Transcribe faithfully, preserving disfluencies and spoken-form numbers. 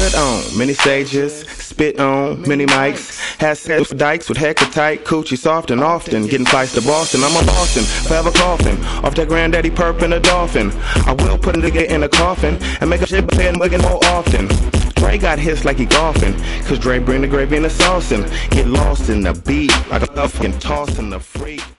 stood on many stages, spit on many mics, had sex with dykes with heck of tight, coochie soft and often, getting flights to Boston. I'm a Boston, forever coughing, off that granddaddy perp and a dolphin. I will put a nigga in a coffin and make a shit pay and wiggin' more often. Dre got hits like he golfing, cause Dre bring the gravy and the sauce and get lost in the beat like a fucking tossing the freak.